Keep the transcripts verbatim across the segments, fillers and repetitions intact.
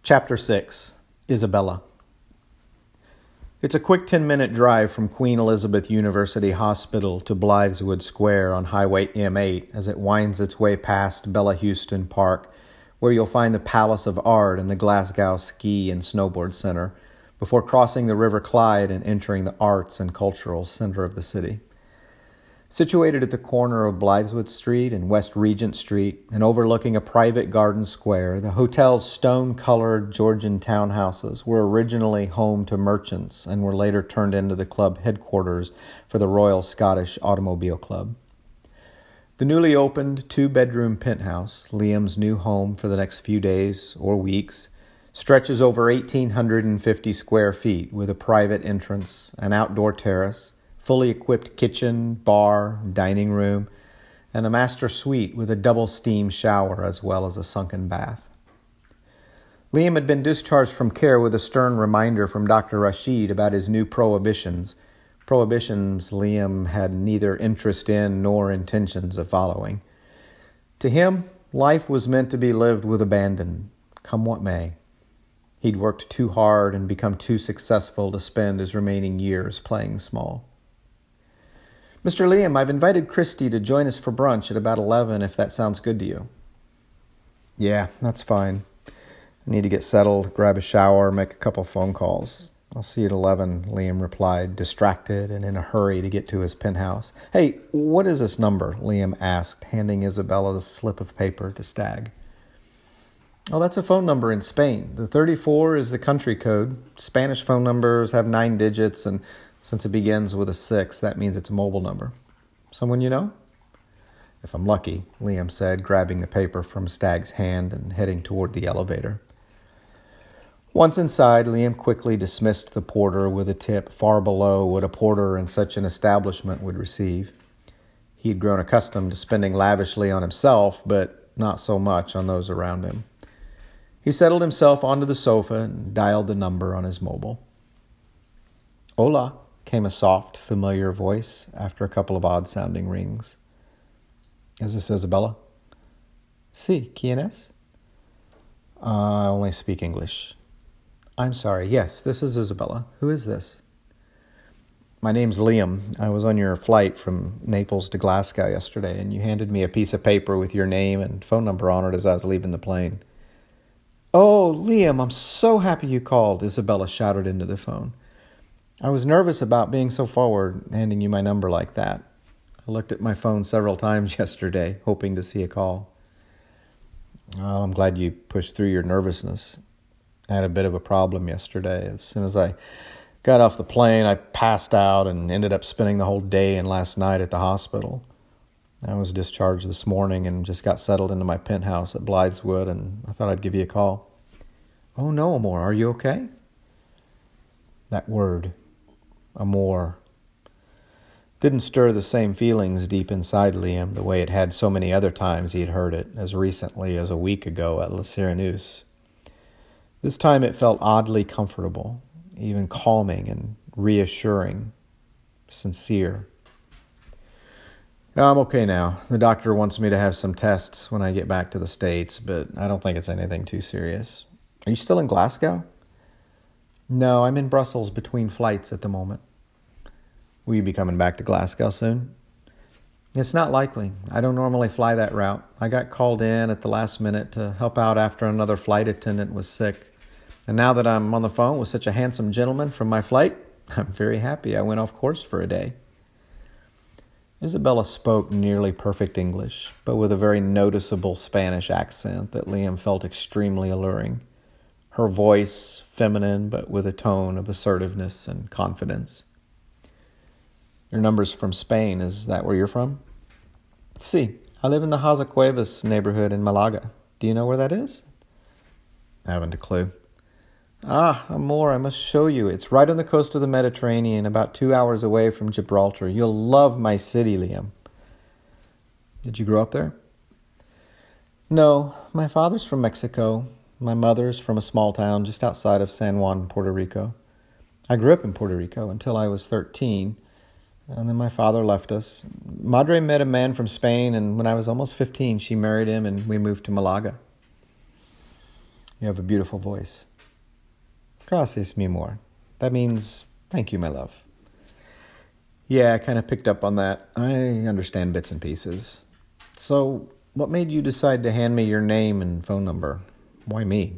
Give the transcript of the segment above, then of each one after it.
Chapter six, Isabella. It's a quick ten-minute drive from Queen Elizabeth University Hospital to Blytheswood Square on Highway M eight as it winds its way past Bella Houston Park, where you'll find the Palace of Art and the Glasgow Ski and Snowboard Center, before crossing the River Clyde and entering the arts and cultural center of the city. Situated at the corner of Blytheswood Street and West Regent Street and overlooking a private garden square, the hotel's stone-colored Georgian townhouses were originally home to merchants and were later turned into the club headquarters for the Royal Scottish Automobile Club. The newly opened two-bedroom penthouse, Liam's new home for the next few days or weeks, stretches over one thousand eight hundred fifty square feet with a private entrance, an outdoor terrace, fully equipped kitchen, bar, dining room, and a master suite with a double steam shower as well as a sunken bath. Liam had been discharged from care with a stern reminder from Doctor Rashid about his new prohibitions, prohibitions Liam had neither interest in nor intentions of following. To him, life was meant to be lived with abandon, come what may. He'd worked too hard and become too successful to spend his remaining years playing small. Mister Liam, I've invited Christy to join us for brunch at about eleven, if that sounds good to you. Yeah, that's fine. I need to get settled, grab a shower, make a couple phone calls. I'll see you at eleven, Liam replied, distracted and in a hurry to get to his penthouse. Hey, what is this number? Liam asked, handing Isabella's slip of paper to Stagg. Oh, that's a phone number in Spain. The thirty-four is the country code. Spanish phone numbers have nine digits, and since it begins with a six, that means it's a mobile number. Someone you know? If I'm lucky, Liam said, grabbing the paper from Stagg's hand and heading toward the elevator. Once inside, Liam quickly dismissed the porter with a tip far below what a porter in such an establishment would receive. He had grown accustomed to spending lavishly on himself, but not so much on those around him. He settled himself onto the sofa and dialed the number on his mobile. Hola, came a soft, familiar voice after a couple of odd-sounding rings. Is this Isabella? Sí, ¿quién es? Uh, I only speak English. I'm sorry, yes, this is Isabella. Who is this? My name's Liam. I was on your flight from Naples to Glasgow yesterday, and you handed me a piece of paper with your name and phone number on it as I was leaving the plane. Oh, Liam, I'm so happy you called, Isabella shouted into the phone. I was nervous about being so forward, handing you my number like that. I looked at my phone several times yesterday, hoping to see a call. Oh, I'm glad you pushed through your nervousness. I had a bit of a problem yesterday. As soon as I got off the plane, I passed out and ended up spending the whole day and last night at the hospital. I was discharged this morning and just got settled into my penthouse at Blytheswood, and I thought I'd give you a call. Oh, no, Amor, are you okay? That word, Amor, didn't stir the same feelings deep inside Liam the way it had so many other times he had heard it, as recently as a week ago at La Serenus. This time it felt oddly comfortable, even calming and reassuring, sincere. I'm okay now. The doctor wants me to have some tests when I get back to the States, but I don't think it's anything too serious. Are you still in Glasgow? No, I'm in Brussels between flights at the moment. Will you be coming back to Glasgow soon? It's not likely. I don't normally fly that route. I got called in at the last minute to help out after another flight attendant was sick. And now that I'm on the phone with such a handsome gentleman from my flight, I'm very happy I went off course for a day. Isabella spoke nearly perfect English, but with a very noticeable Spanish accent that Liam felt extremely alluring. Her voice, feminine, but with a tone of assertiveness and confidence. Your number's from Spain. Is that where you're from? Sí. I live in the Haza Cuevas neighborhood in Malaga. Do you know where that is? I haven't a clue. Ah, Amor, I must show you. It's right on the coast of the Mediterranean, about two hours away from Gibraltar. You'll love my city, Liam. Did you grow up there? No, my father's from Mexico. My mother's from a small town just outside of San Juan, Puerto Rico. I grew up in Puerto Rico until I was thirteen, and then my father left us. Madre met a man from Spain, and when I was almost fifteen, she married him, and we moved to Malaga. You have a beautiful voice. Gracias, mi amor. That means, thank you, my love. Yeah, I kind of picked up on that. I understand bits and pieces. So, what made you decide to hand me your name and phone number? Why me?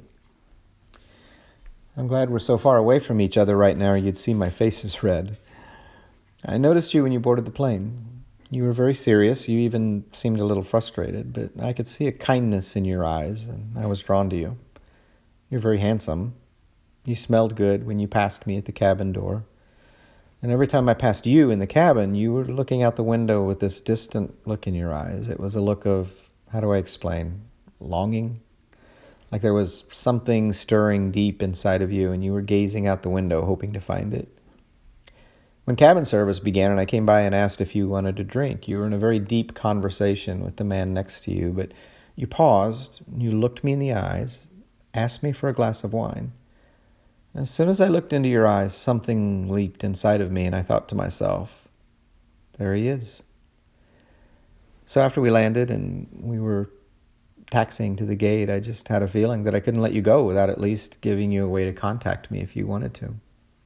I'm glad we're so far away from each other right now, or you'd see my face is red. I noticed you when you boarded the plane. You were very serious. You even seemed a little frustrated, but I could see a kindness in your eyes, and I was drawn to you. You're very handsome. You smelled good when you passed me at the cabin door. And every time I passed you in the cabin, you were looking out the window with this distant look in your eyes. It was a look of, how do I explain, longing? Like there was something stirring deep inside of you, and you were gazing out the window, hoping to find it. When cabin service began and I came by and asked if you wanted to drink, you were in a very deep conversation with the man next to you, but you paused, you looked me in the eyes, asked me for a glass of wine. As soon as I looked into your eyes, something leaped inside of me, and I thought to myself, there he is. So after we landed and we were taxiing to the gate, I just had a feeling that I couldn't let you go without at least giving you a way to contact me if you wanted to.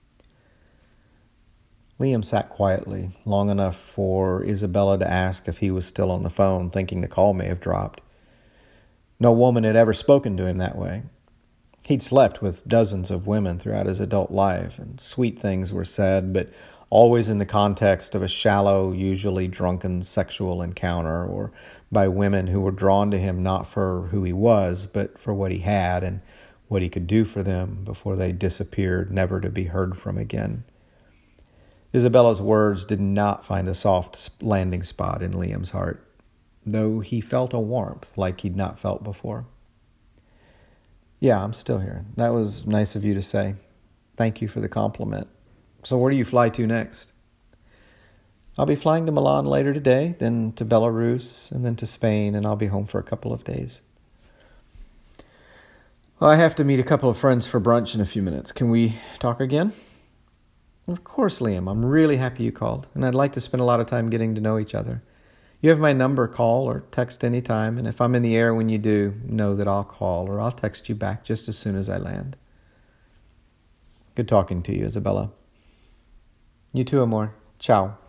Liam sat quietly, long enough for Isabella to ask if he was still on the phone, thinking the call may have dropped. No woman had ever spoken to him that way. He'd slept with dozens of women throughout his adult life, and sweet things were said, but always in the context of a shallow, usually drunken sexual encounter, or by women who were drawn to him not for who he was, but for what he had and what he could do for them before they disappeared, never to be heard from again. Isabella's words did not find a soft landing spot in Liam's heart, though he felt a warmth like he'd not felt before. Yeah, I'm still here. That was nice of you to say. Thank you for the compliment. So where do you fly to next? I'll be flying to Milan later today, then to Belarus, and then to Spain, and I'll be home for a couple of days. Well, I have to meet a couple of friends for brunch in a few minutes. Can we talk again? Of course, Liam. I'm really happy you called, and I'd like to spend a lot of time getting to know each other. You have my number, call or text anytime, and if I'm in the air when you do, know that I'll call or I'll text you back just as soon as I land. Good talking to you, Isabella. You too, amor. Ciao.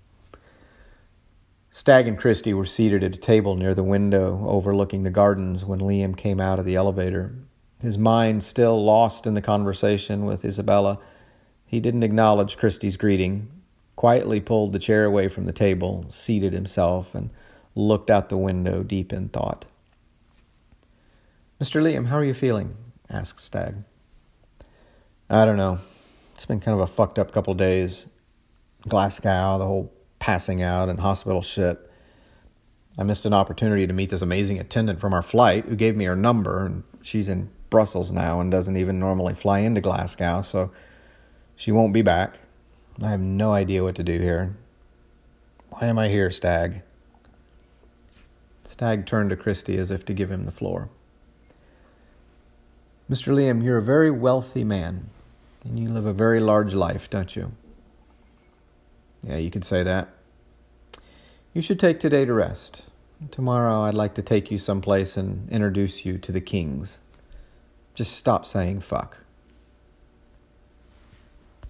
Stagg and Christy were seated at a table near the window overlooking the gardens when Liam came out of the elevator. His mind still lost in the conversation with Isabella, he didn't acknowledge Christy's greeting, quietly pulled the chair away from the table, seated himself, and looked out the window deep in thought. Mister Liam, how are you feeling? Asked Stagg. I don't know. It's been kind of a fucked up couple of days. Glasgow, the whole passing out and hospital shit. I missed an opportunity to meet this amazing attendant from our flight who gave me her number, and she's in Brussels now and doesn't even normally fly into Glasgow, so she won't be back. I have no idea what to do here. Why am I here, Stagg? Stagg turned to Christy as if to give him the floor. Mister Liam, you're a very wealthy man, and you live a very large life, don't you? Yeah, you could say that. You should take today to rest. Tomorrow I'd like to take you someplace and introduce you to the kings. Just stop saying fuck.